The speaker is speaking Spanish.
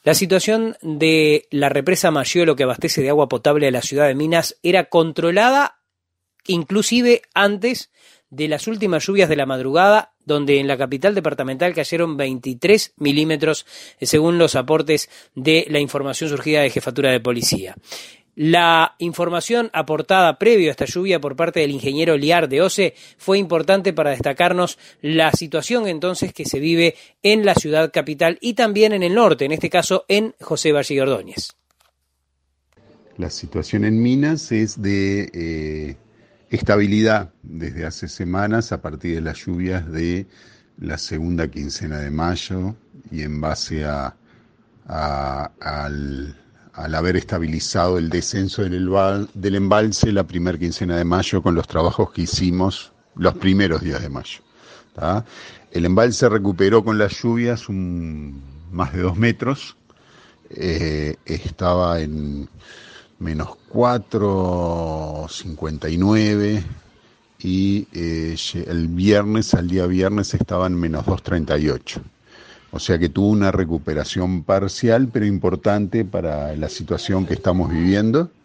La situación de la represa Mayuelo, que abastece de agua potable a la ciudad de Minas, era controlada inclusive antes de las últimas lluvias de la madrugada, donde en la capital departamental cayeron 23 milímetros, según los aportes de la información surgida de Jefatura de Policía. La información aportada previo a esta lluvia por parte del ingeniero Liar de OCE fue importante para destacarnos la situación entonces que se vive en la ciudad capital y también en el norte, en este caso en José Valle y Ordóñez. La situación en Minas es de estabilidad desde hace semanas a partir de las lluvias de la segunda quincena de mayo y en base al haber estabilizado el descenso del embalse la primera quincena de mayo con los trabajos que hicimos los primeros días de mayo. ¿Tá? El embalse recuperó con las lluvias más de 2 metros, estaba en menos 4,59 y al día viernes estaba en menos 2,38. O sea que tuvo una recuperación parcial, pero importante para la situación que estamos viviendo.